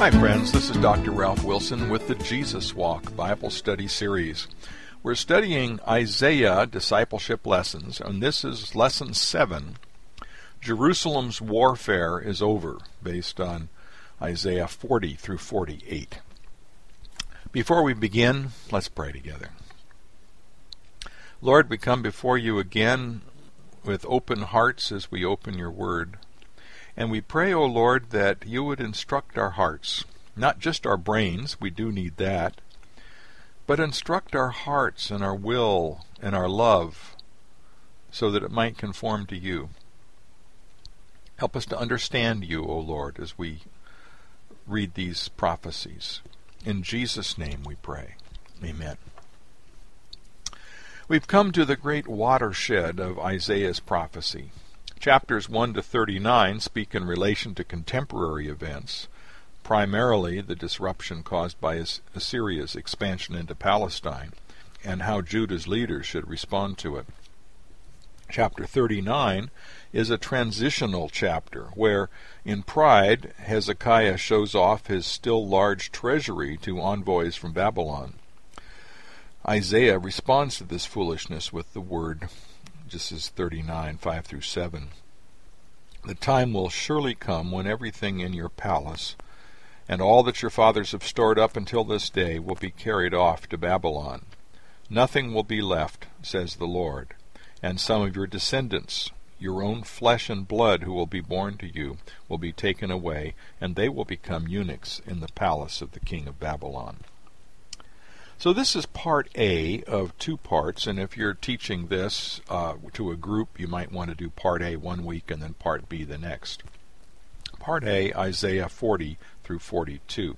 Hi friends, this is Dr. Ralph Wilson with the Jesus Walk Bible Study Series. We're studying Isaiah Discipleship Lessons, and this is Lesson 7, Jerusalem's Warfare is Over, based on Isaiah 40 through 48. Before we begin, let's pray together. Lord, we come before you again with open hearts as we open your word. And we pray, O Lord, that you would instruct our hearts, not just our brains, we do need that, but instruct our hearts and our will and our love so that it might conform to you. Help us to understand you, O Lord, as we read these prophecies. In Jesus' name we pray. Amen. We've come to the great watershed of Isaiah's prophecy. Chapters 1 to 39 speak in relation to contemporary events, primarily the disruption caused by Assyria's expansion into Palestine, and how Judah's leaders should respond to it. Chapter 39 is a transitional chapter, where, in pride, Hezekiah shows off his still large treasury to envoys from Babylon. Isaiah responds to this foolishness with the word, this is 39, 5 through 7. The time will surely come when everything in your palace and all that your fathers have stored up until this day will be carried off to Babylon. Nothing will be left, says the Lord, and some of your descendants, your own flesh and blood who will be born to you, will be taken away, and they will become eunuchs in the palace of the king of Babylon. So this is part A of 2 parts, and if you're teaching this to a group, you might want to do part A one week and then part B the next. Part A, Isaiah 40 through 42.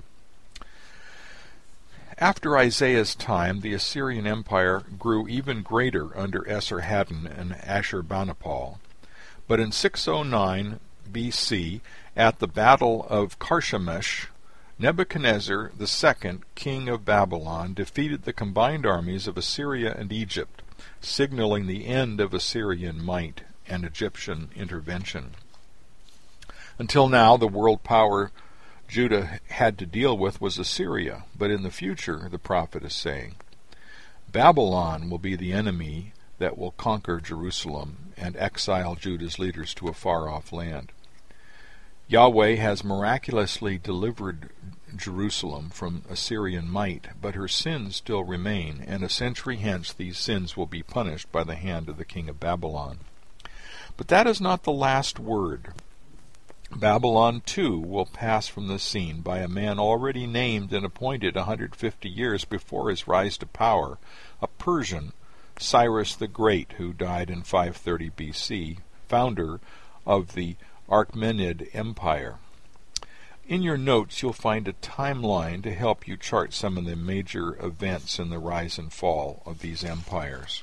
After Isaiah's time, the Assyrian Empire grew even greater under Esarhaddon and Ashurbanipal. But in 609 BC, at the Battle of Carchemish, Nebuchadnezzar II, king of Babylon, defeated the combined armies of Assyria and Egypt, signaling the end of Assyrian might and Egyptian intervention. Until now, the world power Judah had to deal with was Assyria, but in the future, the prophet is saying, Babylon will be the enemy that will conquer Jerusalem and exile Judah's leaders to a far-off land. Yahweh has miraculously delivered Jerusalem from Assyrian might, but her sins still remain, and a century hence these sins will be punished by the hand of the king of Babylon. But that is not the last word. Babylon too will pass from the scene by a man already named and appointed 150 years before his rise to power, a Persian, Cyrus the Great, who died in 530 BC, founder of the Achaemenid Empire. In your notes you'll find a timeline to help you chart some of the major events in the rise and fall of these empires.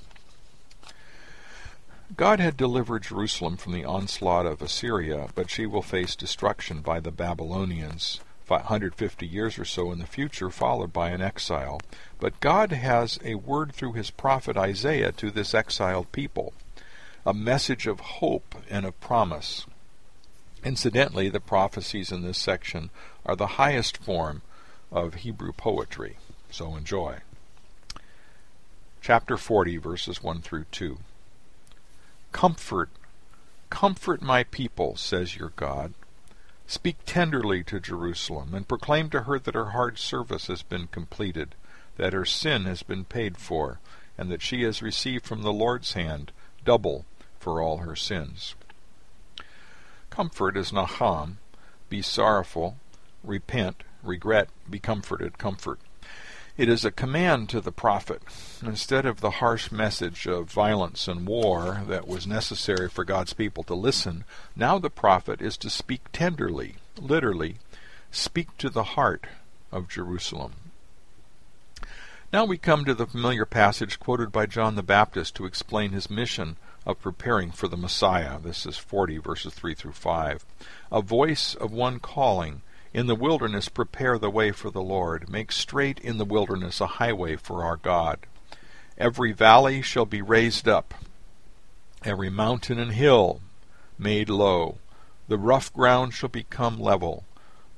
God had delivered Jerusalem from the onslaught of Assyria, but she will face destruction by the Babylonians 150 years or so in the future, followed by an exile. But God has a word through his prophet Isaiah to this exiled people, a message of hope and of promise. Incidentally, the prophecies in this section are the highest form of Hebrew poetry, so enjoy. Chapter 40, verses 1 through 2. Comfort, comfort my people, says your God. Speak tenderly to Jerusalem, and proclaim to her that her hard service has been completed, that her sin has been paid for, and that she has received from the Lord's hand double for all her sins. Comfort is Naham, be sorrowful, repent, regret, be comforted, comfort. It is a command to the prophet. Instead of the harsh message of violence and war that was necessary for God's people to listen, now the prophet is to speak tenderly, literally, speak to the heart of Jerusalem. Now we come to the familiar passage quoted by John the Baptist to explain his mission of preparing for the Messiah. This is 40, verses 3 through 5. A voice of one calling, in the wilderness prepare the way for the Lord. Make straight in the wilderness a highway for our God. Every valley shall be raised up, every mountain and hill made low. The rough ground shall become level,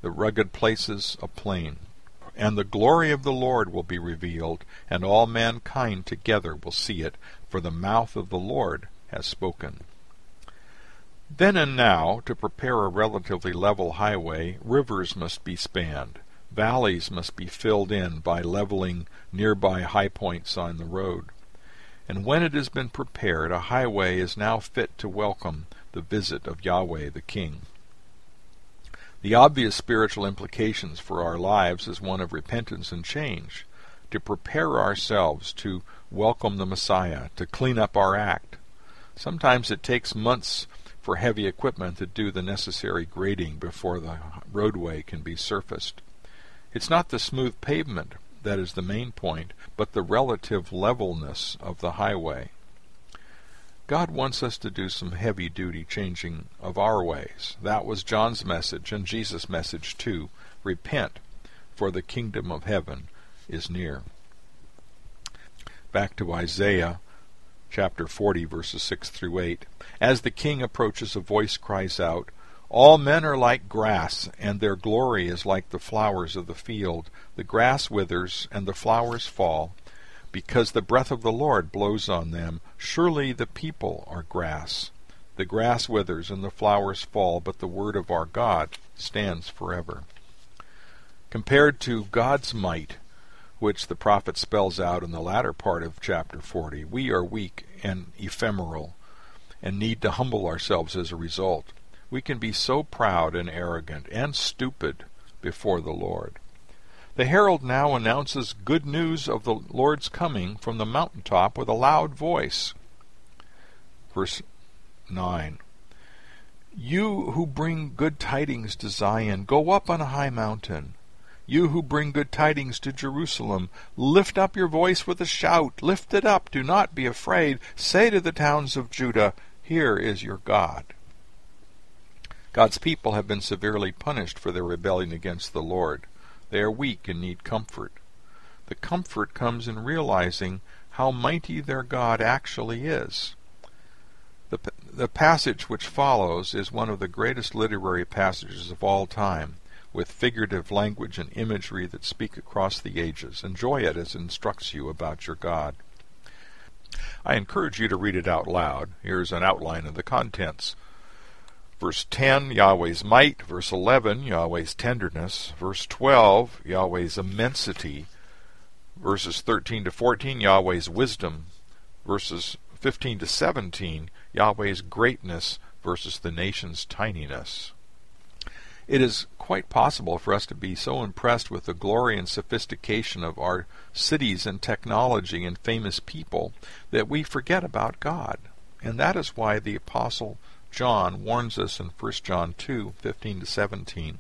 the rugged places a plain. And the glory of the Lord will be revealed, and all mankind together will see it, for the mouth of the Lord has spoken. Then and now, to prepare a relatively level highway, rivers must be spanned. Valleys must be filled in by leveling nearby high points on the road. And when it has been prepared, a highway is now fit to welcome the visit of Yahweh the King. The obvious spiritual implications for our lives is one of repentance and change, to prepare ourselves to welcome the Messiah, to clean up our act. Sometimes it takes months for heavy equipment to do the necessary grading before the roadway can be surfaced. It's not the smooth pavement that is the main point, but the relative levelness of the highway. God wants us to do some heavy-duty changing of our ways. That was John's message, and Jesus' message too. Repent, for the kingdom of heaven is near. Back to Isaiah chapter 40, verses 6 through 8. As the king approaches, a voice cries out, "All men are like grass, and their glory is like the flowers of the field. The grass withers, and the flowers fall, because the breath of the Lord blows on them. Surely the people are grass. The grass withers and the flowers fall, but the word of our God stands forever." Compared to God's might, which the prophet spells out in the latter part of chapter 40, we are weak and ephemeral, and need to humble ourselves as a result. We can be so proud and arrogant and stupid before the Lord. The herald now announces good news of the Lord's coming from the mountaintop with a loud voice. Verse 9. You who bring good tidings to Zion, go up on a high mountain. You who bring good tidings to Jerusalem, lift up your voice with a shout. Lift it up, do not be afraid. Say to the towns of Judah, here is your God. God's people have been severely punished for their rebellion against the Lord. They are weak and need comfort. The comfort comes in realizing how mighty their God actually is. The passage which follows is one of the greatest literary passages of all time, with figurative language and imagery that speak across the ages. Enjoy it as it instructs you about your God. I encourage you to read it out loud. Here's an outline of the contents. Verse 10, Yahweh's might. Verse 11, Yahweh's tenderness. Verse 12, Yahweh's immensity. Verses 13 to 14, Yahweh's wisdom. Verses 15 to 17, Yahweh's greatness versus the nation's tininess. It is quite possible for us to be so impressed with the glory and sophistication of our cities and technology and famous people that we forget about God. And that is why the Apostle John warns us in 1 John 2, 15 to 17.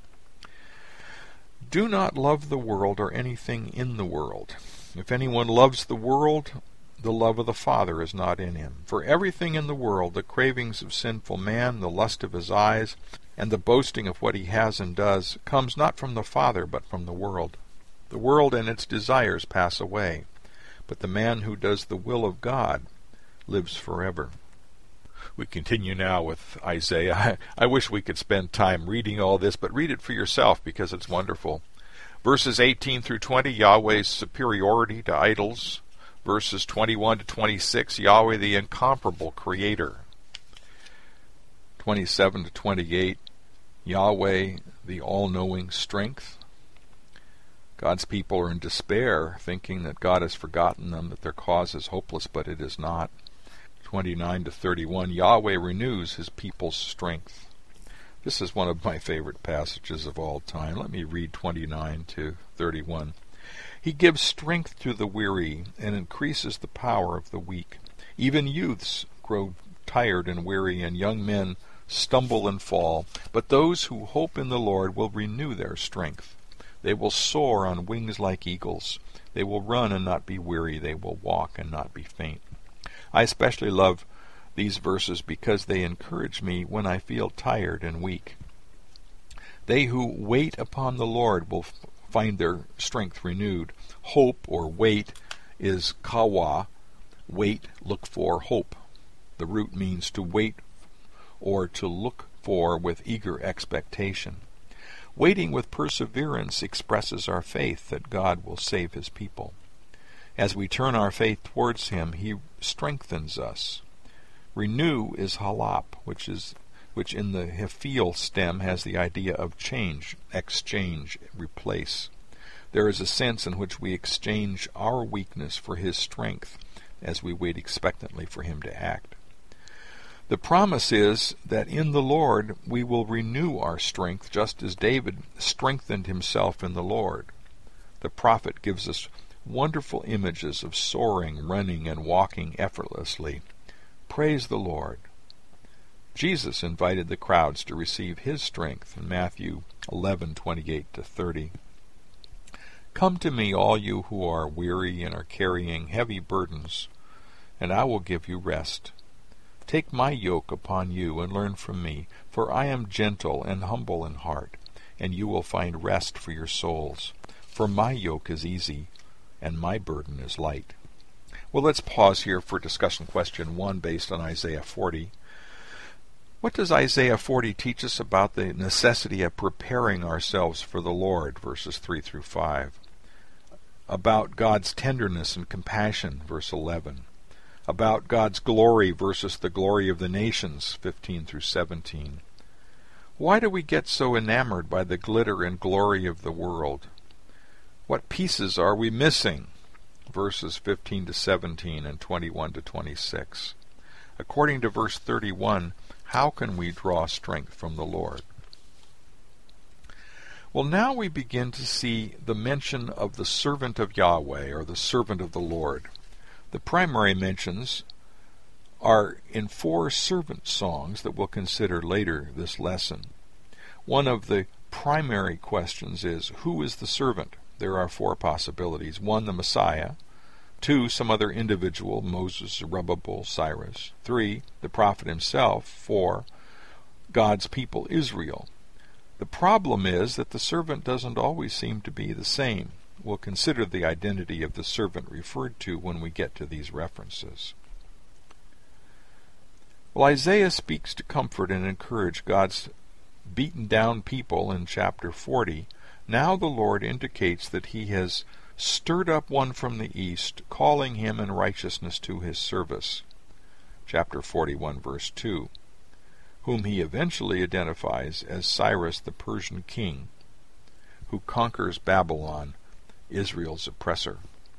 Do not love the world or anything in the world. If anyone loves the world, the love of the Father is not in him. For everything in the world, the cravings of sinful man, the lust of his eyes, and the boasting of what he has and does, comes not from the Father, but from the world. The world and its desires pass away, but the man who does the will of God lives forever. We continue now with Isaiah. I wish we could spend time reading all this, but read it for yourself because it's wonderful. Verses 18 through 20, Yahweh's superiority to idols. Verses 21 to 26, Yahweh the incomparable creator. 27 to 28, Yahweh the all-knowing strength. God's people are in despair, thinking that God has forgotten them, that their cause is hopeless, but it is not. 29 to 31, Yahweh renews his people's strength. This is one of my favorite passages of all time. Let me read 29 to 31. He gives strength to the weary and increases the power of the weak. Even youths grow tired and weary, and young men stumble and fall. But those who hope in the Lord will renew their strength. They will soar on wings like eagles. They will run and not be weary. They will walk and not be faint. I especially love these verses because they encourage me when I feel tired and weak. They who wait upon the Lord will find their strength renewed. Hope or wait is kawa. Wait, look for, hope. The root means to wait or to look for with eager expectation. Waiting with perseverance expresses our faith that God will save his people. As we turn our faith towards him, he strengthens us. Renew is halap, which in the Hephiel stem has the idea of change, exchange, replace. There is a sense in which we exchange our weakness for his strength as we wait expectantly for him to act. The promise is that in the Lord we will renew our strength, just as David strengthened himself in the Lord. The prophet gives us wonderful images of soaring, running, and walking effortlessly. Praise the Lord. Jesus invited the crowds to receive his strength in Matthew 11:28-30. Come to me, all you who are weary and are carrying heavy burdens, and I will give you rest. Take my yoke upon you and learn from me, for I am gentle and humble in heart, and you will find rest for your souls. For my yoke is easy, and my burden is light. Well, let's pause here for discussion question 1 based on Isaiah 40. What does Isaiah 40 teach us about the necessity of preparing ourselves for the Lord, verses 3-5? About God's tenderness and compassion, verse 11. About God's glory versus the glory of the nations, 15-17. Why do we get so enamored by the glitter and glory of the world? What pieces are we missing? Verses 15-17 and 21-26. According to verse 31, how can we draw strength from the Lord? Well, now we begin to see the mention of the servant of Yahweh, or the servant of the Lord. The primary mentions are in 4 servant songs that we'll consider later this lesson. One of the primary questions is, who is the servant? There are 4 possibilities. 1, the Messiah. 2, some other individual, Moses, Zerubbabel, Cyrus. 3, the prophet himself. 4, God's people, Israel. The problem is that the servant doesn't always seem to be the same. We'll consider the identity of the servant referred to when we get to these references. Well, Isaiah speaks to comfort and encourage God's beaten down people in chapter 40. Now the Lord indicates that he has stirred up one from the east, calling him in righteousness to his service. Chapter 41, verse 2. Whom he eventually identifies as Cyrus the Persian king, who conquers Babylon, Israel's oppressor.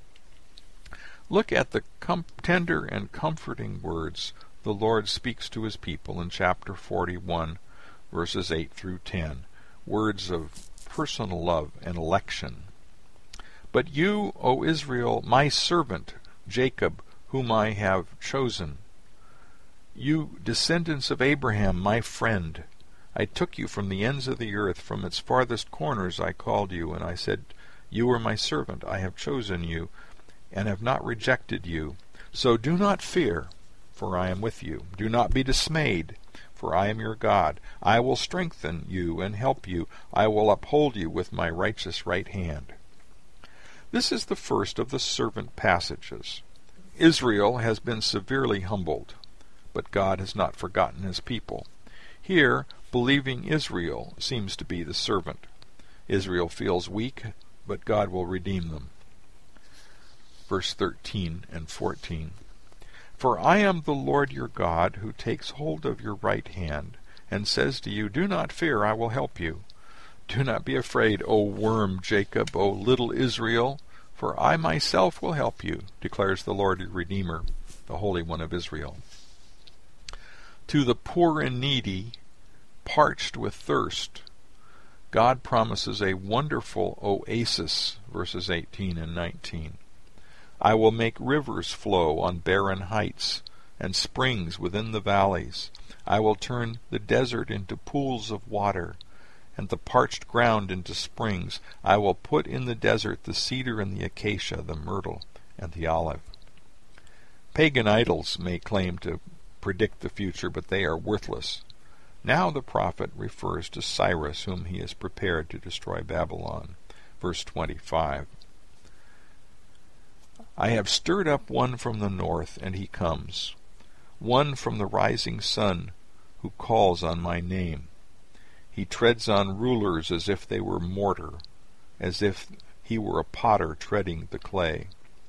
Look at the tender and comforting words the Lord speaks to his people in chapter 41, verses 8-10, words of personal love and election. But you, O Israel, my servant, Jacob, whom I have chosen, you descendants of Abraham, my friend, I took you from the ends of the earth, from its farthest corners I called you, and I said, you are my servant, I have chosen you, and have not rejected you. So do not fear, for I am with you. Do not be dismayed, for I am your God. I will strengthen you and help you. I will uphold you with my righteous right hand. This is the first of the servant passages. Israel has been severely humbled, but God has not forgotten his people. Here, believing Israel seems to be the servant. Israel feels weak, but God will redeem them. Verse 13 and 14. For I am the Lord your God, who takes hold of your right hand, and says to you, do not fear, I will help you. Do not be afraid, O worm Jacob, O little Israel, for I myself will help you, declares the Lord your Redeemer, the Holy One of Israel. To the poor and needy, parched with thirst, God promises a wonderful oasis, verses 18 and 19. I will make rivers flow on barren heights, and springs within the valleys. I will turn the desert into pools of water, and the parched ground into springs. I will put in the desert the cedar and the acacia, the myrtle and the olive. Pagan idols may claim to predict the future, but they are worthless. Now the prophet refers to Cyrus, whom he is prepared to destroy Babylon. Verse 25. I have stirred up one from the north, and he comes, one from the rising sun, who calls on my name. He treads on rulers as if they were mortar, as if he were a potter treading the clay.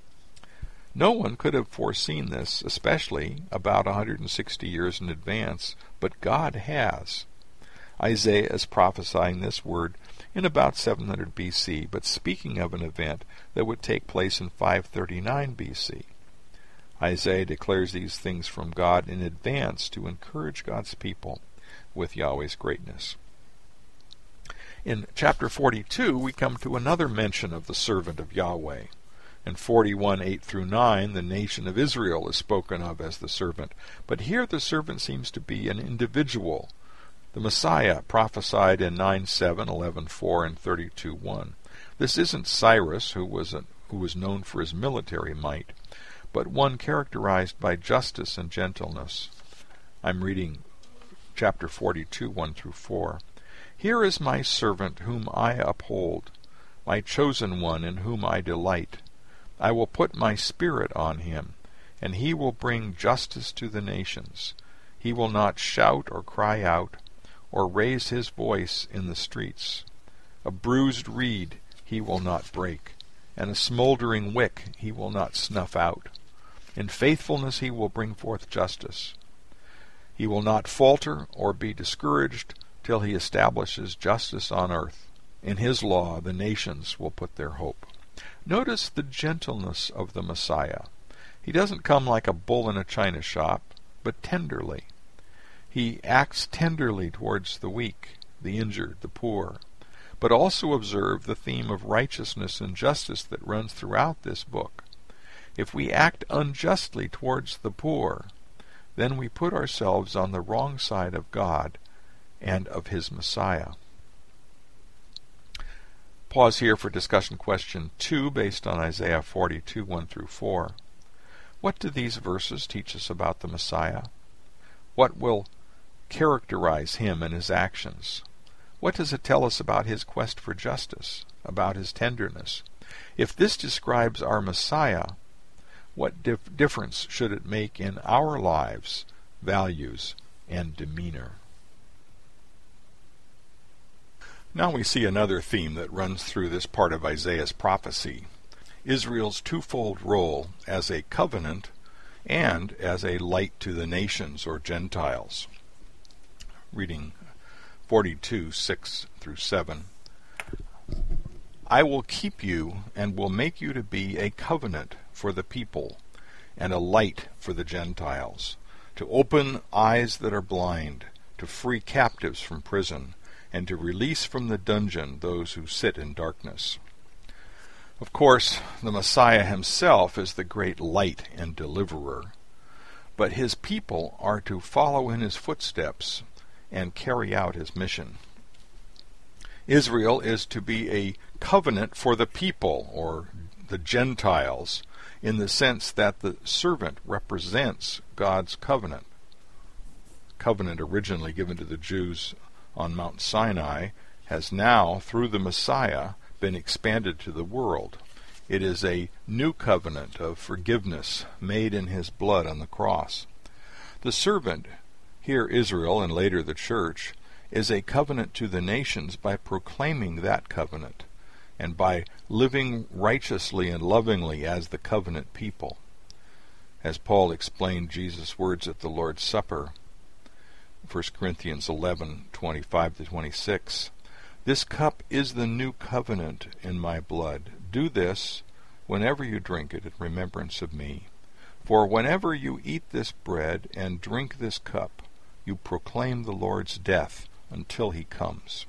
No one could have foreseen this, especially about 160 years in advance, but God has. Isaiah is prophesying this word in about 700 BC, but speaking of an event that would take place in 539 BC. Isaiah declares these things from God in advance to encourage God's people with Yahweh's greatness. In chapter 42, we come to another mention of the servant of Yahweh. In 41:8-9, the nation of Israel is spoken of as the servant, but here the servant seems to be an individual. The Messiah prophesied in 9:7, 11:4, and 32:1. This isn't Cyrus, who was known for his military might, but one characterized by justice and gentleness. I'm reading chapter 42, 1-4. Here is my servant whom I uphold, my chosen one in whom I delight. I will put my spirit on him, and he will bring justice to the nations. He will not shout or cry out, or raise his voice in the streets. A bruised reed he will not break, and a smoldering wick he will not snuff out. In faithfulness he will bring forth justice. He will not falter or be discouraged till he establishes justice on earth. In his law the nations will put their hope. Notice the gentleness of the Messiah. He doesn't come like a bull in a china shop, but tenderly. He acts tenderly towards the weak, the injured, the poor. But also observe the theme of righteousness and justice that runs throughout this book. If we act unjustly towards the poor, then we put ourselves on the wrong side of God and of his Messiah. Pause here for discussion question 2 based on Isaiah 42, 1-4. What do these verses teach us about the Messiah? What will characterize him and his actions? What does it tell us about his quest for justice, about his tenderness? If this describes our Messiah, what difference should it make in our lives, values, and demeanor? Now we see another theme that runs through this part of Isaiah's prophecy: Israel's twofold role as a covenant and as a light to the nations or Gentiles. Reading 42, 6-7. I will keep you and will make you to be a covenant for the people and a light for the Gentiles, to open eyes that are blind, to free captives from prison, and to release from the dungeon those who sit in darkness. Of course, the Messiah himself is the great light and deliverer, but his people are to follow in his footsteps and carry out his mission. Israel is to be a covenant for the people, or the Gentiles, in the sense that the servant represents God's covenant. Covenant originally given to the Jews on Mount Sinai has now, through the Messiah, been expanded to the world. It is a new covenant of forgiveness made in his blood on the cross. The servant, here Israel and later the church, is a covenant to the nations by proclaiming that covenant and by living righteously and lovingly as the covenant people. As Paul explained Jesus' words at the Lord's Supper, 1 Corinthians 11:25-26, this cup is the new covenant in my blood. Do this whenever you drink it in remembrance of me. For whenever you eat this bread and drink this cup, you proclaim the Lord's death until he comes.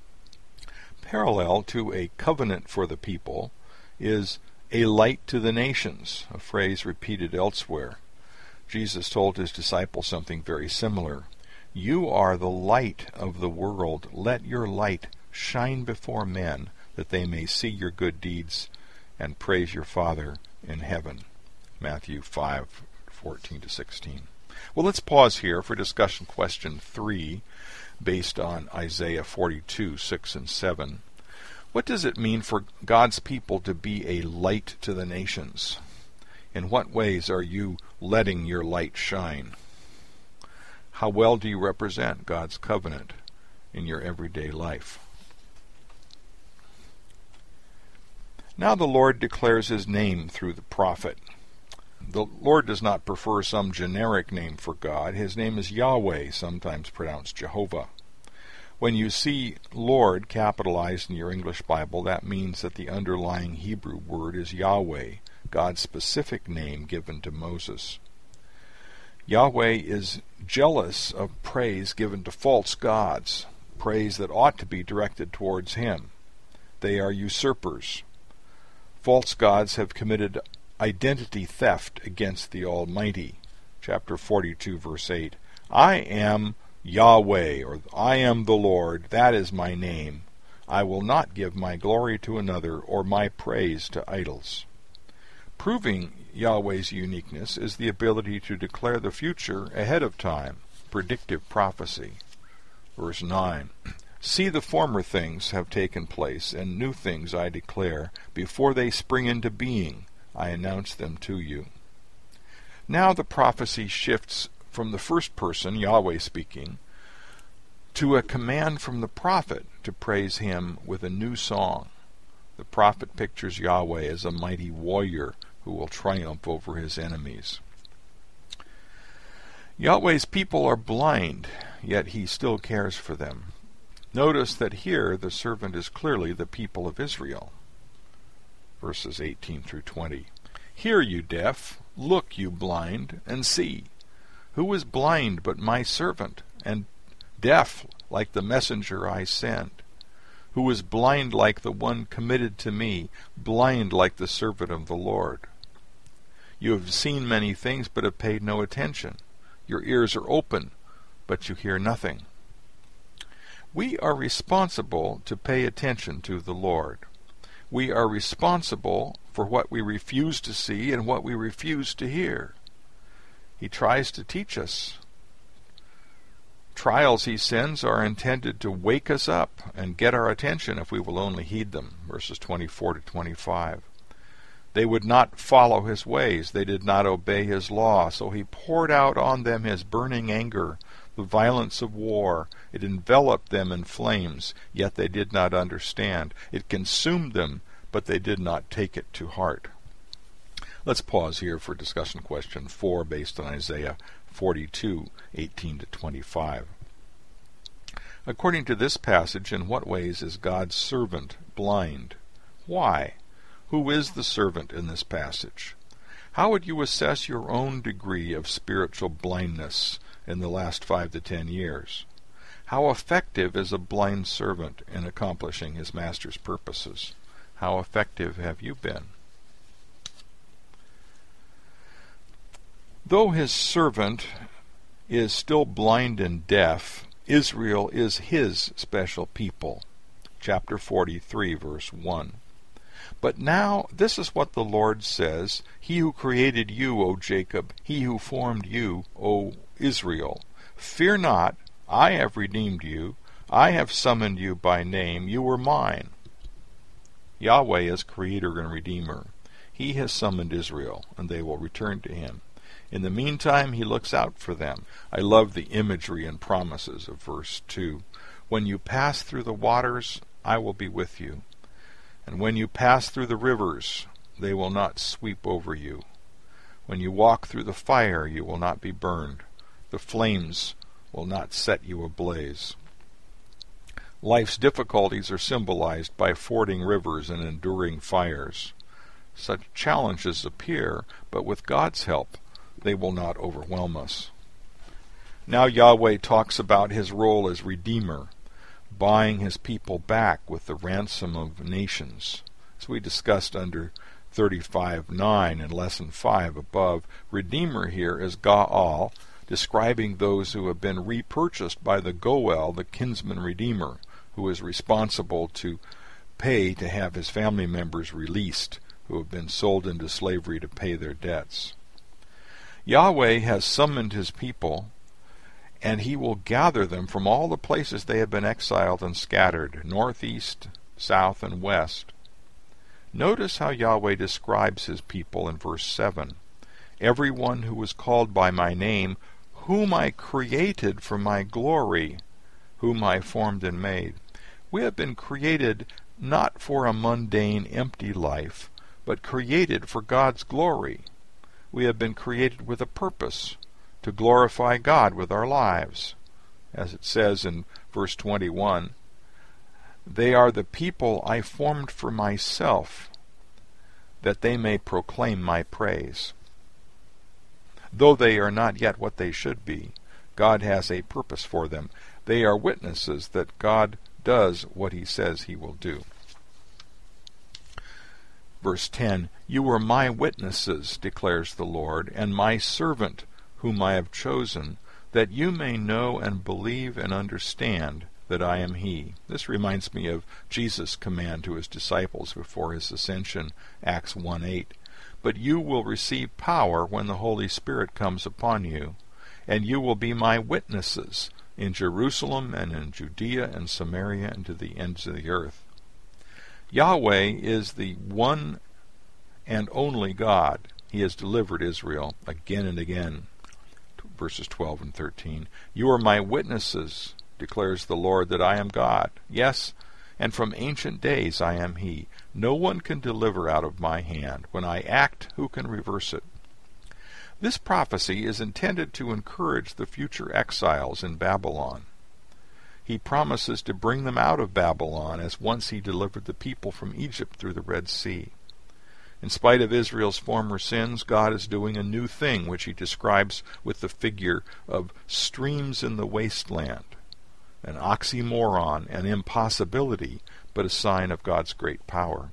Parallel to a covenant for the people is a light to the nations, a phrase repeated elsewhere. Jesus told his disciples something very similar. You are the light of the world. Let your light shine before men, that they may see your good deeds and praise your Father in heaven. Matthew 5:14-16. Well, let's pause here for discussion question 3, based on Isaiah 42, 6 and 7. What does it mean for God's people to be a light to the nations? In what ways are you letting your light shine? How well do you represent God's covenant? in your everyday life. Now the Lord declares his name through the prophet. The Lord does not prefer some generic name for God. His name is Yahweh, sometimes pronounced Jehovah. When you see Lord capitalized in your English Bible, that means that the underlying Hebrew word is Yahweh, God's specific name given to Moses. Yahweh is jealous of praise given to false gods, praise that ought to be directed towards him. They are usurpers. False gods have committed identity theft against the Almighty. Chapter 42, verse 8. I am Yahweh, or I am the Lord, that is my name. I will not give my glory to another, or my praise to idols. Proving Yahweh's uniqueness is the ability to declare the future ahead of time, predictive prophecy. Verse 9. See, the former things have taken place, and new things I declare. Before they spring into being, I announce them to you. Now the prophecy shifts from the first person, Yahweh speaking, to a command from the prophet to praise him with a new song. The prophet pictures Yahweh as a mighty warrior who will triumph over his enemies. Yahweh's people are blind, yet he still cares for them. Notice that here the servant is clearly the people of Israel. Verses 18 through 20. Hear, you deaf, look, you blind, and see. Who is blind but my servant, and deaf like the messenger I send? Who is blind like the one committed to me, blind like the servant of the Lord? You have seen many things, but have paid no attention. Your ears are open, but you hear nothing. We are responsible to pay attention to the Lord. We are responsible for what we refuse to see and what we refuse to hear. He tries to teach us. Trials he sends are intended to wake us up and get our attention if we will only heed them. Verses 24 to 25. They would not follow his ways. They did not obey his law. So he poured out on them his burning anger, the violence of war. It enveloped them in flames, yet they did not understand. It consumed them, but they did not take it to heart. Let's pause here for discussion question 4 based on Isaiah 42, 18 to 25. According to this passage, in what ways is God's servant blind? Why? Who is the servant in this passage? How would you assess your own degree of spiritual blindness in the last 5 to 10 years? How effective is a blind servant in accomplishing his master's purposes? How effective have you been? Though his servant is still blind and deaf, Israel is his special people. Chapter 43, verse 1. But now this is what the Lord says, He who created you, O Jacob, He who formed you, O Israel. Fear not, I have redeemed you, I have summoned you by name, you were mine. Yahweh is Creator and Redeemer. He has summoned Israel, and they will return to him. In the meantime, he looks out for them. I love the imagery and promises of verse 2. When you pass through the waters, I will be with you. And when you pass through the rivers, they will not sweep over you. When you walk through the fire, you will not be burned. The flames will not set you ablaze. Life's difficulties are symbolized by fording rivers and enduring fires. Such challenges appear, but with God's help, they will not overwhelm us. Now Yahweh talks about his role as Redeemer, buying his people back with the ransom of nations. As we discussed under 35:9 in Lesson 5 above, Redeemer here is Gaal, describing those who have been repurchased by the Goel, the kinsman redeemer, who is responsible to pay to have his family members released, who have been sold into slavery to pay their debts. Yahweh has summoned his people, and he will gather them from all the places they have been exiled and scattered, north, east, south, and west. Notice how Yahweh describes his people in verse 7. Everyone who was called by my name, whom I created for my glory, whom I formed and made. We have been created not for a mundane, empty life, but created for God's glory. We have been created with a purpose, to glorify God with our lives. As it says in verse 21, "They are the people I formed for myself, that they may proclaim my praise." Though they are not yet what they should be, God has a purpose for them. They are witnesses that God does what he says he will do. Verse 10, "You are my witnesses, declares the Lord, and my servant whom I have chosen, that you may know and believe and understand that I am he." This reminds me of Jesus' command to his disciples before his ascension, Acts 1:8. "But you will receive power when the Holy Spirit comes upon you, and you will be my witnesses in Jerusalem and in Judea and Samaria and to the ends of the earth." Yahweh is the one and only God. He has delivered Israel again and again. Verses 12 and 13. "You are my witnesses, declares the Lord, that I am God. Yes, and from ancient days I am he. No one can deliver out of my hand. When I act, who can reverse it?" This prophecy is intended to encourage the future exiles in Babylon. He promises to bring them out of Babylon as once he delivered the people from Egypt through the Red Sea. In spite of Israel's former sins, God is doing a new thing, which he describes with the figure of streams in the wasteland, an oxymoron, an impossibility, but a sign of God's great power.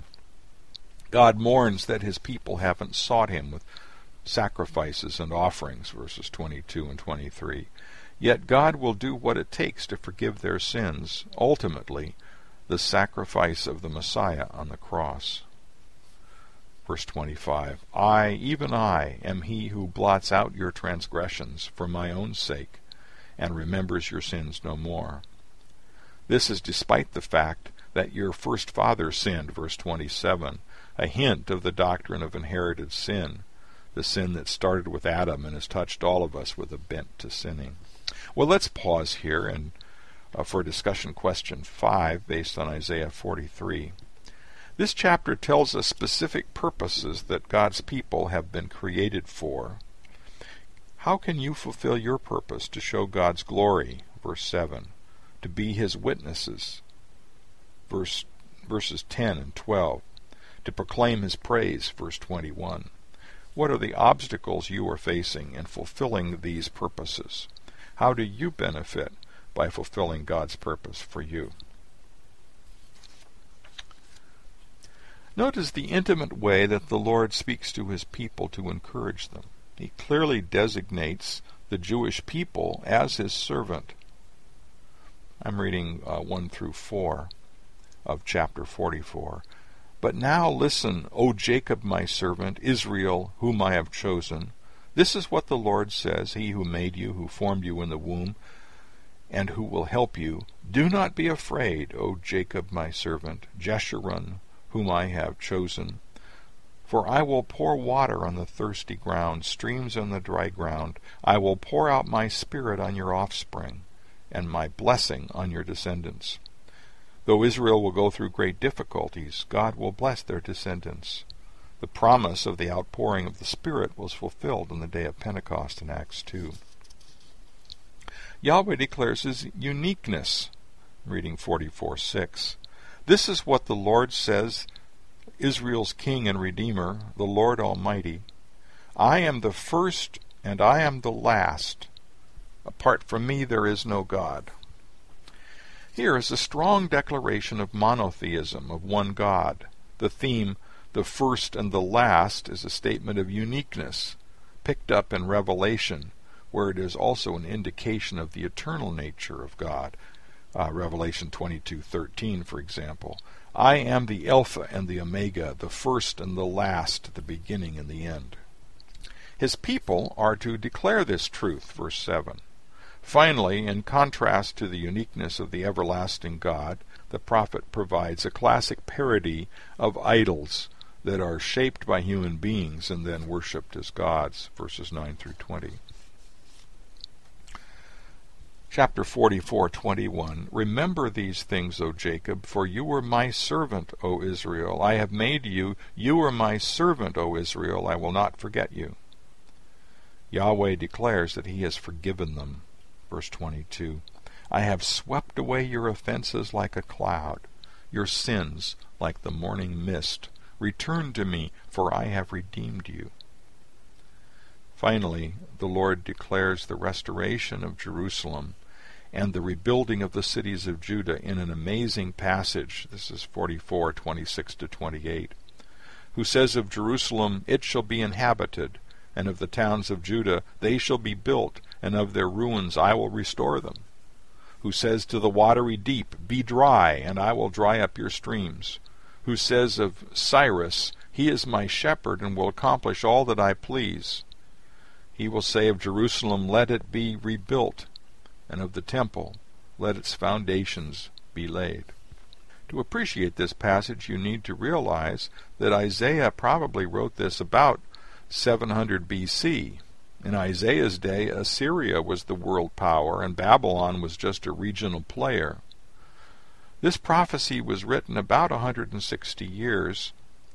God mourns that his people haven't sought him with sacrifices and offerings, verses 22 and 23. Yet God will do what it takes to forgive their sins, ultimately the sacrifice of the Messiah on the cross. Verse 25, "I, even I, am he who blots out your transgressions for my own sake, and remembers your sins no more." This is despite the fact that your first father sinned, verse 27, a hint of the doctrine of inherited sin, the sin that started with Adam and has touched all of us with a bent to sinning. Well, let's pause here and for discussion question 5 based on Isaiah 43. This chapter tells us specific purposes that God's people have been created for. How can you fulfill your purpose to show God's glory? Verse 7. To be his witnesses. Verses 10 and 12. To proclaim his praise. Verse 21. What are the obstacles you are facing in fulfilling these purposes? How do you benefit by fulfilling God's purpose for you? Notice the intimate way that the Lord speaks to his people to encourage them. He clearly designates the Jewish people as his servant. I'm reading 1 through 4 of chapter 44. "But now listen, O Jacob my servant, Israel whom I have chosen. This is what the Lord says, he who made you, who formed you in the womb, and who will help you. Do not be afraid, O Jacob my servant, Jeshurun whom I have chosen. For I will pour water on the thirsty ground, streams on the dry ground. I will pour out my spirit on your offspring, and my blessing on your descendants. Though Israel will go through great difficulties, God will bless their descendants." The promise of the outpouring of the Spirit was fulfilled on the day of Pentecost in Acts 2. Yahweh declares his uniqueness. Reading 44:6. "This is what the Lord says, Israel's King and Redeemer, the Lord Almighty. I am the first and I am the last. Apart from me there is no God." Here is a strong declaration of monotheism, of one God. The theme, the first and the last, is a statement of uniqueness, picked up in Revelation, where it is also an indication of the eternal nature of God. Revelation 22:13, for example. "I am the Alpha and the Omega, the first and the last, the beginning and the end." His people are to declare this truth, verse 7. Finally, in contrast to the uniqueness of the everlasting God, the prophet provides a classic parody of idols that are shaped by human beings and then worshipped as gods, verses 9 through 20. Chapter 44:21. Remember these things, O Jacob, for you were my servant, O Israel. I have made you. You are my servant, O Israel. I will not forget you. Yahweh declares that he has forgiven them. Verse 22. I have swept away your offenses like a cloud, your sins like the morning mist. Return to me, for I have redeemed you. Finally, the Lord declares the restoration of Jerusalem and the rebuilding of the cities of Judah in an amazing passage. This is 44:26-28. Who says of Jerusalem, it shall be inhabited, and of the towns of Judah, they shall be built, and of their ruins I will restore them. Who says to the watery deep, be dry, and I will dry up your streams. Who says of Cyrus, he is my shepherd, and will accomplish all that I please. He will say of Jerusalem, let it be rebuilt, and of the temple, let its foundations be laid. To appreciate this passage, you need to realize that Isaiah probably wrote this about 700 BC. In Isaiah's day, Assyria was the world power, and Babylon was just a regional player. This prophecy was written about 160 years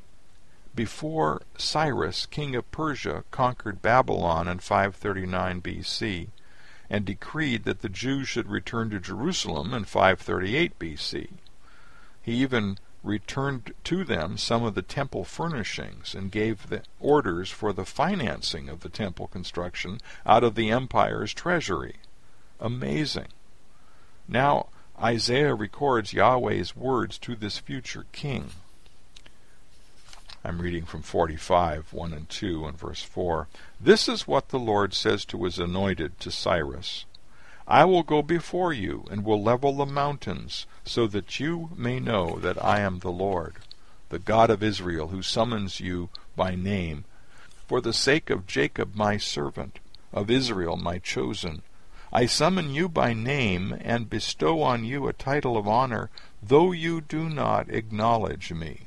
before Cyrus, king of Persia, conquered Babylon in 539 BC and decreed that the Jews should return to Jerusalem in 538 BC. He even returned to them some of the temple furnishings and gave the orders for the financing of the temple construction out of the empire's treasury. Amazing. Now Isaiah records Yahweh's words to this future king. I'm reading from 45:1 and 2, and verse 4. This is what the Lord says to his anointed, to Cyrus. I will go before you, and will level the mountains, so that you may know that I am the Lord, the God of Israel, who summons you by name, for the sake of Jacob my servant, of Israel my chosen. I summon you by name, and bestow on you a title of honor, though you do not acknowledge me.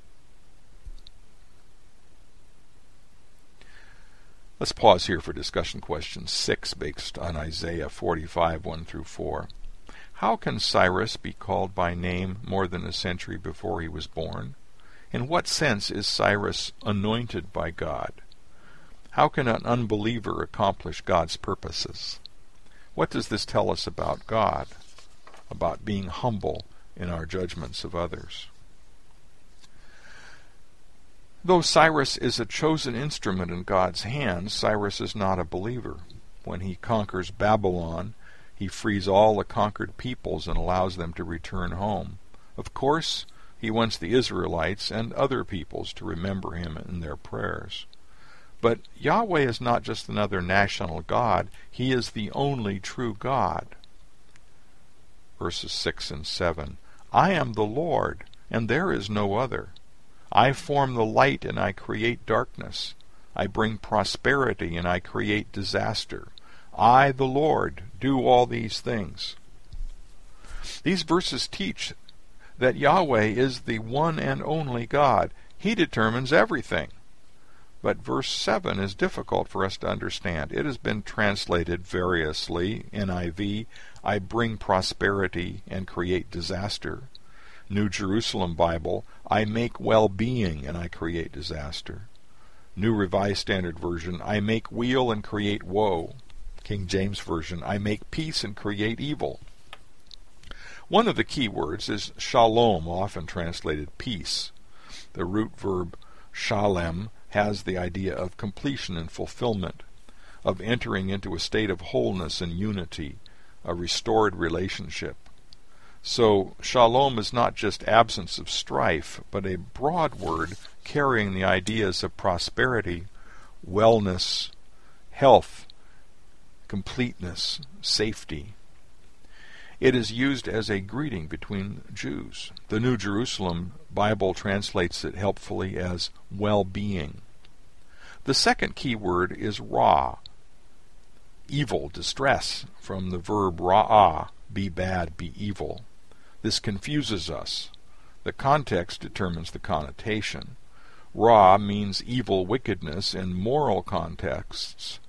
Let's pause here for discussion question 6 based on Isaiah 45:1-4. How can Cyrus be called by name more than a century before he was born? In what sense is Cyrus anointed by God? How can an unbeliever accomplish God's purposes? What does this tell us about God, about being humble in our judgments of others? Though Cyrus is a chosen instrument in God's hands, Cyrus is not a believer. When he conquers Babylon, he frees all the conquered peoples and allows them to return home. Of course, he wants the Israelites and other peoples to remember him in their prayers. But Yahweh is not just another national God, he is the only true God. Verses 6 and 7. I am the Lord, and there is no other. I form the light and I create darkness. I bring prosperity and I create disaster. I, the Lord, do all these things. These verses teach that Yahweh is the one and only God. He determines everything. But verse 7 is difficult for us to understand. It has been translated variously. NIV, I bring prosperity and create disaster. New Jerusalem Bible, I make well-being and I create disaster. New Revised Standard Version, I make weal and create woe. King James Version, I make peace and create evil. One of the key words is shalom, often translated peace. The root verb shalem has the idea of completion and fulfillment, of entering into a state of wholeness and unity, a restored relationship. So shalom is not just absence of strife, but a broad word carrying the ideas of prosperity, wellness, health, completeness, safety. It is used as a greeting between Jews. The New Jerusalem Bible translates it helpfully as well-being. The second key word is ra, evil, distress, from the verb ra'ah, be bad, be evil. This confuses us. The context determines the connotation. Ra means evil, wickedness in moral contexts,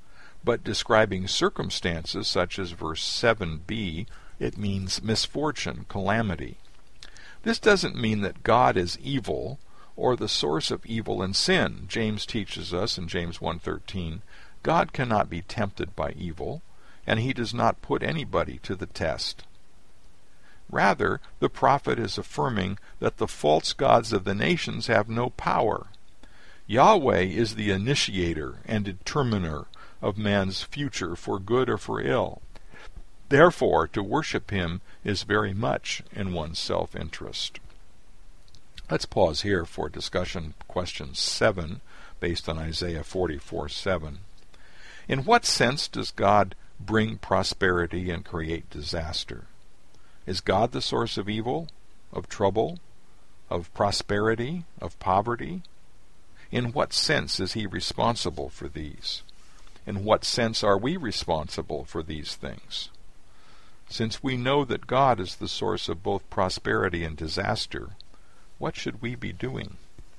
but describing circumstances such as verse 7b, it means misfortune, calamity. This doesn't mean that God is evil or the source of evil and sin. James teaches us in James 1:13, God cannot be tempted by evil, and he does not put anybody to the test. Rather, the prophet is affirming that the false gods of the nations have no power. Yahweh is the initiator and determiner of man's future for good or for ill. Therefore, to worship him is very much in one's self-interest. Let's pause here for discussion question 7, based on Isaiah 44:7. In what sense does God bring prosperity and create disaster? Is God the source of evil, of trouble, of prosperity, of poverty? In what sense is he responsible for these? In what sense are we responsible for these things? Since we know that God is the source of both prosperity and disaster, what should we be doing?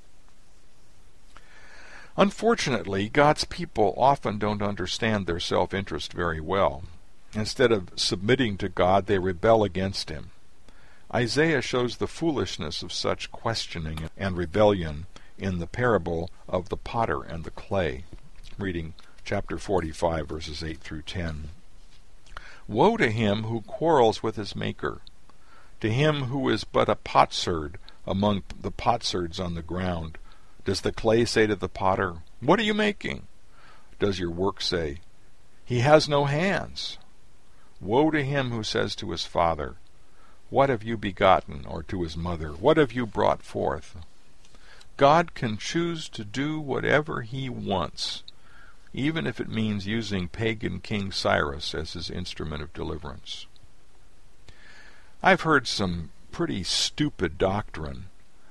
Unfortunately, God's people often don't understand their self-interest very well. Instead of submitting to God, they rebel against him. Isaiah shows the foolishness of such questioning and rebellion in the parable of the potter and the clay. Reading chapter 45, verses 8 through 10. Woe to him who quarrels with his maker, to him who is but a potsherd among the potsherds on the ground. Does the clay say to the potter, What are you making? Does your work say, He has no hands? Woe to him who says to his father, What have you begotten? Or to his mother, What have you brought forth? God can choose to do whatever he wants, even if it means using pagan King Cyrus as his instrument of deliverance. I've heard some pretty stupid doctrine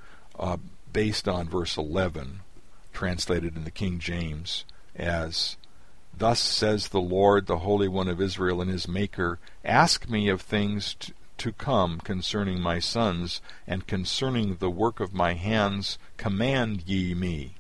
based on verse 11, translated in the King James as, Thus says the Lord, the Holy One of Israel and his Maker, Ask me of things to come concerning my sons, and concerning the work of my hands, command ye me.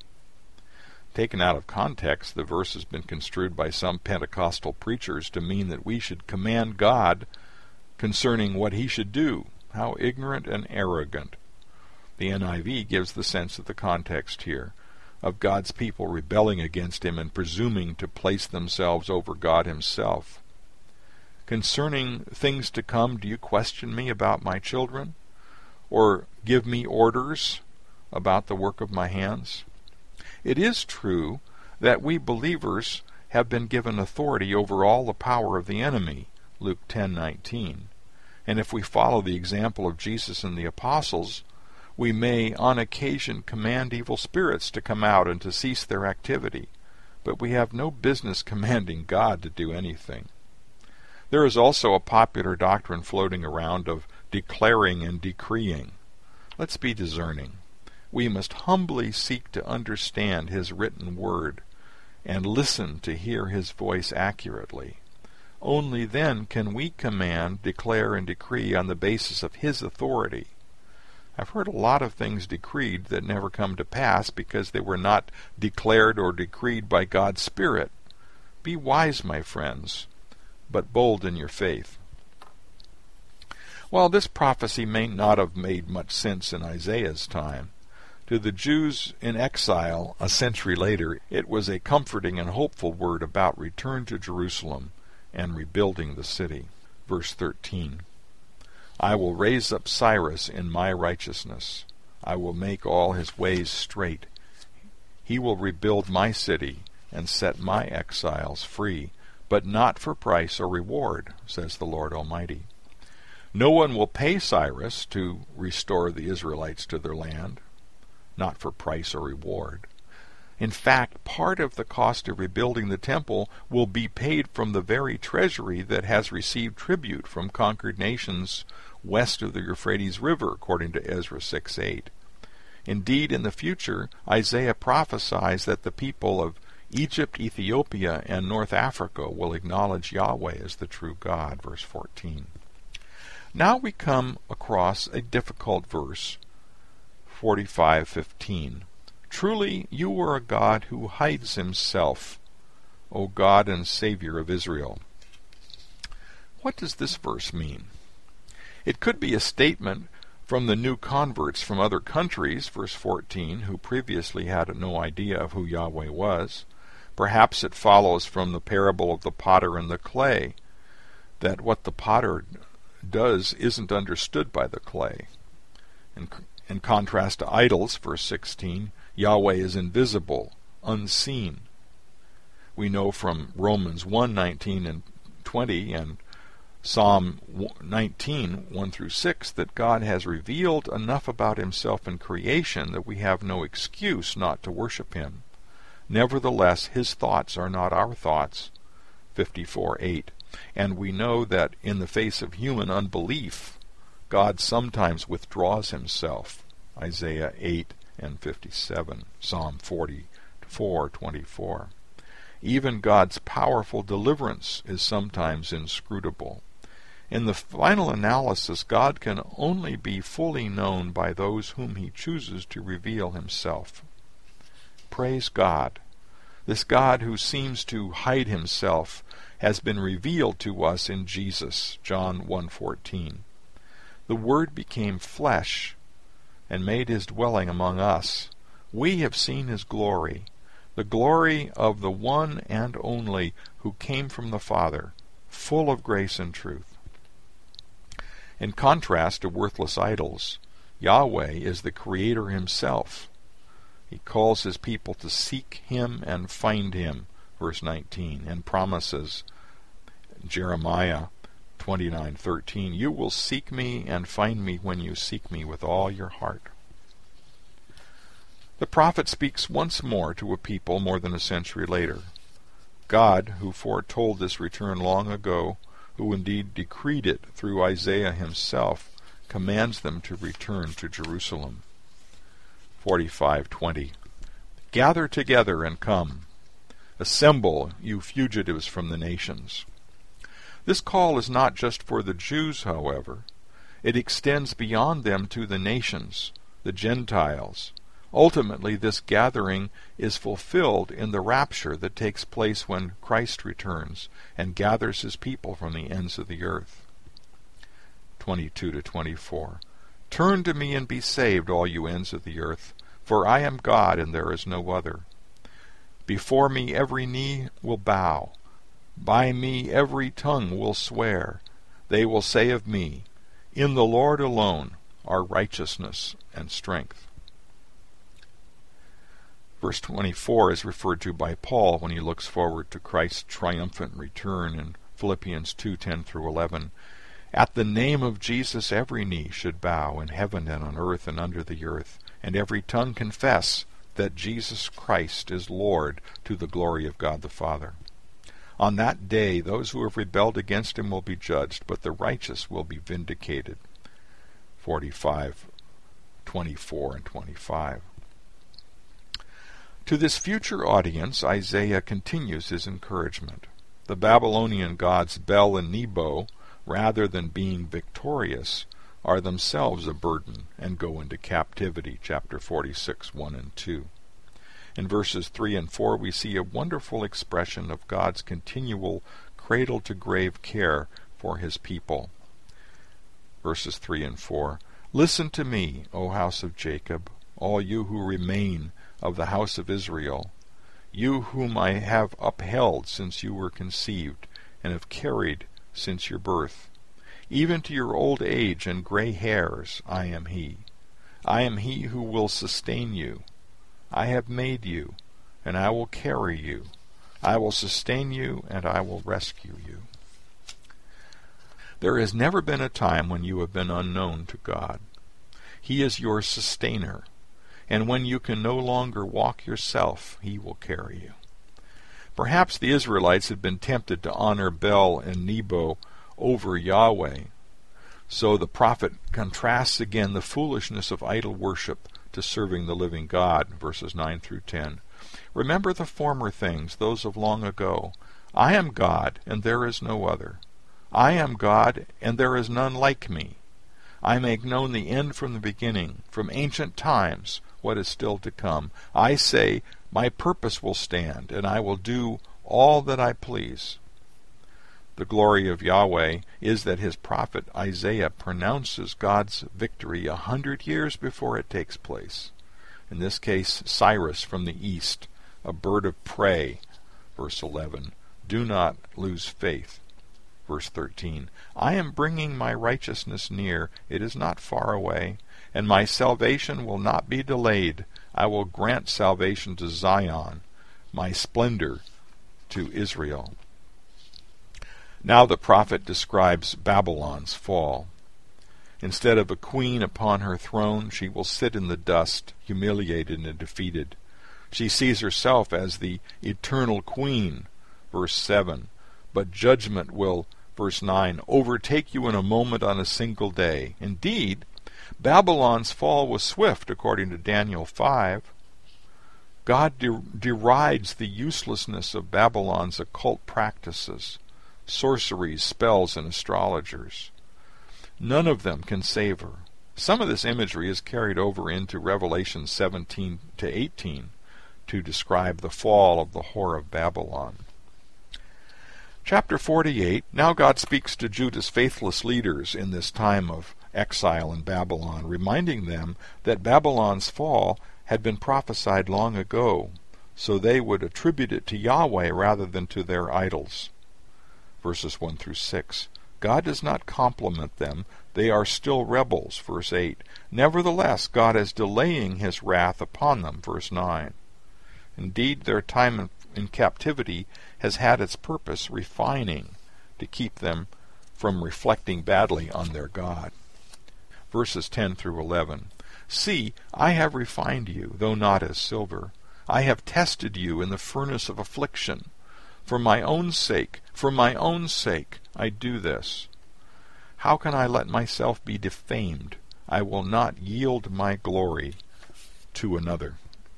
Taken out of context, the verse has been construed by some Pentecostal preachers to mean that we should command God concerning what he should do. How ignorant and arrogant. The NIV gives the sense of the context here, of God's people rebelling against him and presuming to place themselves over God himself. Concerning things to come, do you question me about my children? Or give me orders about the work of my hands? It is true that we believers have been given authority over all the power of the enemy, Luke 10:19. And if we follow the example of Jesus and the apostles, we may on occasion command evil spirits to come out and to cease their activity, but we have no business commanding God to do anything. There is also a popular doctrine floating around of declaring and decreeing. Let's be discerning. We must humbly seek to understand his written word and listen to hear his voice accurately. Only then can we command, declare, and decree on the basis of his authority. I've heard a lot of things decreed that never come to pass because they were not declared or decreed by God's Spirit. Be wise, my friends, but bold in your faith. While this prophecy may not have made much sense in Isaiah's time, to the Jews in exile a century later, it was a comforting and hopeful word about return to Jerusalem and rebuilding the city. Verse 13. I will raise up Cyrus in my righteousness. I will make all his ways straight. He will rebuild my city and set my exiles free, but not for price or reward, says the Lord Almighty. No one will pay Cyrus to restore the Israelites to their land, not for price or reward. In fact, part of the cost of rebuilding the temple will be paid from the very treasury that has received tribute from conquered nations west of the Euphrates River, according to Ezra 6:8. Indeed, in the future, Isaiah prophesies that the people of Egypt, Ethiopia, and North Africa will acknowledge Yahweh as the true God, verse 14. Now we come across a difficult verse, 45:15. Truly you are a God who hides himself. O God and Savior of Israel. What does this verse mean? It could be a statement from the new converts from other countries, verse 14, who previously had no idea of who Yahweh was. Perhaps it follows from the parable of the potter and the clay, that what the potter does isn't understood by the clay. In contrast to idols, verse 16, Yahweh is invisible, unseen. We know from Romans 1:19 and 20 and Psalm 19, 1 through 6, that God has revealed enough about himself in creation that we have no excuse not to worship him. Nevertheless, his thoughts are not our thoughts, 54:8. And we know that in the face of human unbelief, God sometimes withdraws himself, Isaiah 8 and 57, Psalm 44:24. Even God's powerful deliverance is sometimes inscrutable. In the final analysis, God can only be fully known by those whom he chooses to reveal himself. Praise God! This God who seems to hide himself has been revealed to us in Jesus, John 1:14. The Word became flesh and made his dwelling among us. We have seen his glory, the glory of the one and only who came from the Father, full of grace and truth. In contrast to worthless idols, Yahweh is the Creator himself. He calls his people to seek him and find him, verse 19, and promises, Jeremiah 29:13, you will seek me and find me when you seek me with all your heart. The prophet speaks once more to a people more than a century later. God, who foretold this return long ago, who indeed decreed it through Isaiah himself, commands them to return to Jerusalem. 45:20. Gather together and come. Assemble, you fugitives from the nations. This call is not just for the Jews, however. It extends beyond them to the nations, the Gentiles. Ultimately, this gathering is fulfilled in the rapture that takes place when Christ returns and gathers his people from the ends of the earth. 22-24. Turn to me and be saved, all you ends of the earth, for I am God and there is no other. Before me every knee will bow. By me every tongue will swear. They will say of me, in the Lord alone are righteousness and strength. Verse 24 is referred to by Paul when he looks forward to Christ's triumphant return in Philippians 2:10-11. At the name of Jesus every knee should bow in heaven and on earth and under the earth, and every tongue confess that Jesus Christ is Lord, to the glory of God the Father. On that day those who have rebelled against him will be judged, but the righteous will be vindicated. 45:24 and 25. To this future audience, Isaiah continues his encouragement. The Babylonian gods Bel and Nebo, rather than being victorious, are themselves a burden and go into captivity, chapter 46:1 and 2. In verses 3 and 4 we see a wonderful expression of God's continual cradle-to-grave care for his people. Verses 3 and 4, Listen to me, O house of Jacob, all you who remain of the house of Israel, you whom I have upheld since you were conceived, and have carried since your birth. Even to your old age and gray hairs I am he. I am he who will sustain you. I have made you, and I will carry you. I will sustain you, and I will rescue you. There has never been a time when you have been unknown to God. He is your sustainer, and when you can no longer walk yourself, he will carry you. Perhaps the Israelites had been tempted to honor Bel and Nebo over Yahweh. So the prophet contrasts again the foolishness of idol worship to serving the living God, verses 9-10. Remember the former things, those of long ago. I am God, and there is no other. I am God, and there is none like me. I make known the end from the beginning, from ancient times, what is still to come. I say, my purpose will stand, and I will do all that I please. The glory of Yahweh is that his prophet Isaiah pronounces God's victory 100 years before it takes place. In this case, Cyrus from the east, a bird of prey. Verse 11. Do not lose faith. Verse 13. I am bringing my righteousness near, it is not far away, and my salvation will not be delayed. I will grant salvation to Zion, my splendor to Israel. Now the prophet describes Babylon's fall. Instead of a queen upon her throne, she will sit in the dust, humiliated and defeated. She sees herself as the eternal queen, verse 7. But judgment will, verse 9, overtake you in a moment on a single day. Indeed, Babylon's fall was swift, according to Daniel 5. God derides the uselessness of Babylon's occult practices, sorceries, spells, and astrologers. None of them can save her. Some of this imagery is carried over into Revelation 17 to 18 to describe the fall of the whore of Babylon. Chapter 48, now God speaks to Judah's faithless leaders in this time of exile in Babylon, reminding them that Babylon's fall had been prophesied long ago, so they would attribute it to Yahweh rather than to their idols. Verses 1 through 6. God does not compliment them. They are still rebels. Verse 8. Nevertheless, God is delaying his wrath upon them. Verse 9. Indeed, their time in captivity has had its purpose refining to keep them from reflecting badly on their God. Verses 10 through 11. See, I have refined you, though not as silver. I have tested you in the furnace of affliction. For my own sake, I do this. How can I let myself be defamed? I will not yield my glory to another.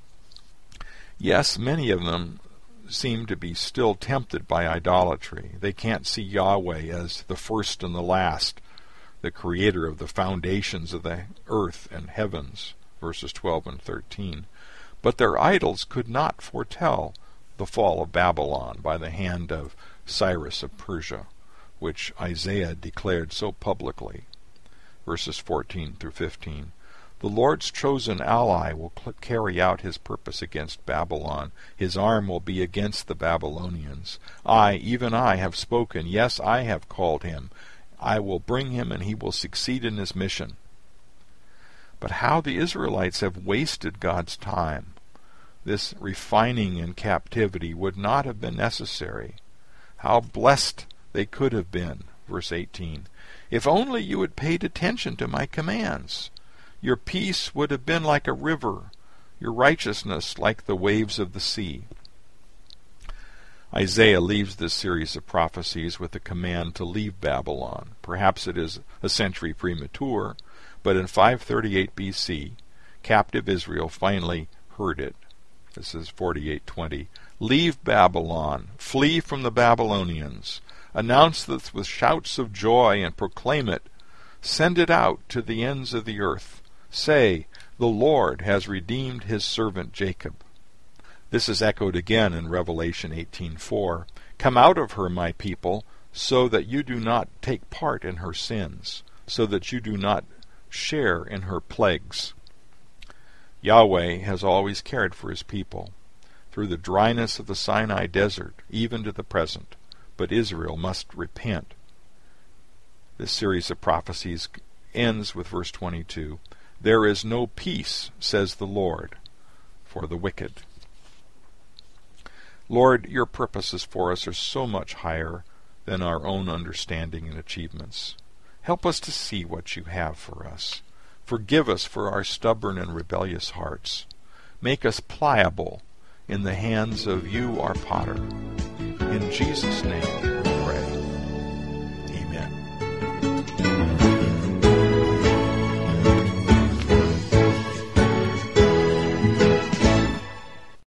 Yes, many of them seem to be still tempted by idolatry. They can't see Yahweh as the first and the last, the creator of the foundations of the earth and heavens. Verses 12 and 13. But their idols could not foretell the fall of Babylon by the hand of Cyrus of Persia, which Isaiah declared so publicly. Verses 14 through 15. The Lord's chosen ally will carry out his purpose against Babylon. His arm will be against the Babylonians. I, even I, have spoken. Yes, I have called him. I will bring him, and he will succeed in his mission. But how the Israelites have wasted God's time. This refining in captivity would not have been necessary. How blessed they could have been. Verse 18. If only you had paid attention to my commands. Your peace would have been like a river, your righteousness like the waves of the sea. Isaiah leaves this series of prophecies with a command to leave Babylon. Perhaps it is a century premature, but in 538 BC, captive Israel finally heard it. This is 48:20. Leave Babylon, flee from the Babylonians. Announce this with shouts of joy and proclaim it. Send it out to the ends of the earth. Say, the Lord has redeemed his servant Jacob. This is echoed again in Revelation 18:4. Come out of her, my people, so that you do not take part in her sins, so that you do not share in her plagues. Yahweh has always cared for his people, through the dryness of the Sinai desert, even to the present, but Israel must repent. This series of prophecies ends with verse 22. There is no peace, says the Lord, for the wicked. Lord, your purposes for us are so much higher than our own understanding and achievements. Help us to see what you have for us. Forgive us for our stubborn and rebellious hearts. Make us pliable in the hands of you, our potter. In Jesus' name.